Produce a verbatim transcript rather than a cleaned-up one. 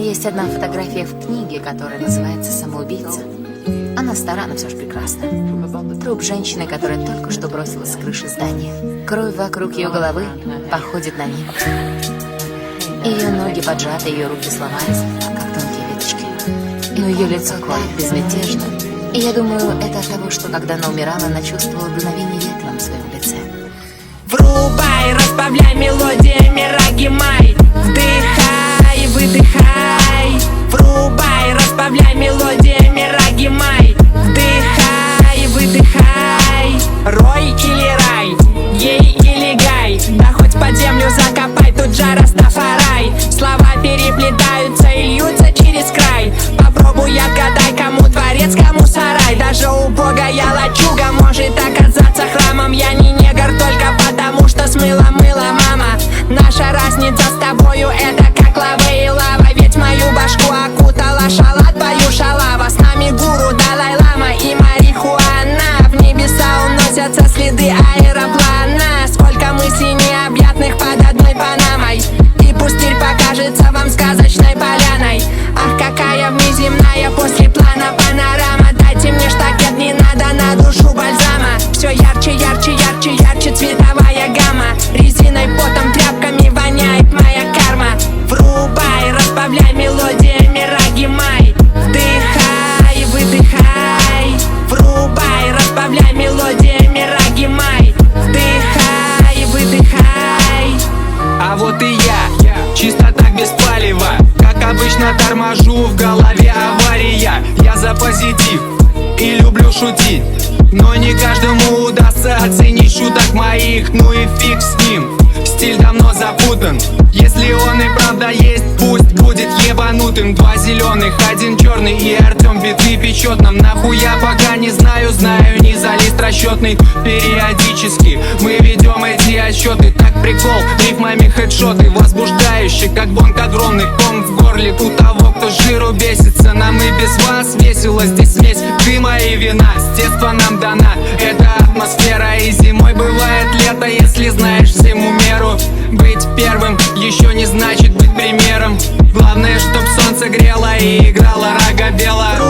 Есть одна фотография в книге, которая называется «Самоубийца». Она стара, но все же прекрасна. Труп женщины, которая только что бросилась с крыши здания. Кровь вокруг ее головы походит на небо. Ее ноги поджаты, ее руки сломались, как тонкие веточки. Но ее лицо так безмятежно. И я думаю, это от того, что когда она умирала, она чувствовала дуновение ветра на своем лице. Врубай, разбавляй мелодиями Раги-Май. Вдыхай, выдыхай. Врубай, разбавляй мелодиями Раги-Май. Вдыхай, выдыхай. Рой или рай, ей или гай. Да хоть под землю закопай, тут же Растафарай. Слова переплетаются и льются через край. Попробуй отгадай, кому дворец, кому сарай. Даже убогая лачуга может оказаться храмом. Я не негр только потому, что смыла мыло мама. Наша разница с тобою это как лава и лава. Ведь мою башку окутала шалат, бою шалава. С нами гуру, Далай-лама и марихуана. В небеса уносятся следы аэроплана. Сколько мыслей необъятных под одной панамой. И пустырь покажется вам сказочной поляной. Ах, какая внеземная после плана панорама. Дайте мне штакет, не надо на душу бальзама. Все ярче, ярче, ярче, ярче цветовая гамма. Резиной, потом, тряпками воняет моя карма. Врубай, разбавляй мелодиями Раги-Май. Вдыхай, выдыхай. Врубай, разбавляй мелодиями Раги-Май. Вдыхай, выдыхай. А вот и я, чисто так без палева. Как обычно торможу, в голове авария. Я за позитив и люблю шутить, но не каждому удастся оценить шуток моих. Ну и фиг с ним, стиль давно запутан. Если он и правда есть, пусть будет ебанутым. Два зеленых, один черный и Артем биты печет нам. Нахуй я пока не знаю, знаю не за лист расчетный. Периодически мы ведем эти отсчеты. Так прикол, рифмами хедшоты возбуждающие, как бонг огромный. Ком в горле у того, кто с жиру бесится. Нам и без вас весело, здесь смесь дыма и вина. С детства нам дана эта атмосфера. И зимой бывает лето, если знаешь всему меру. Быть первым еще не значит быть примером. Главное, чтоб солнце грело и играла Рага Бела.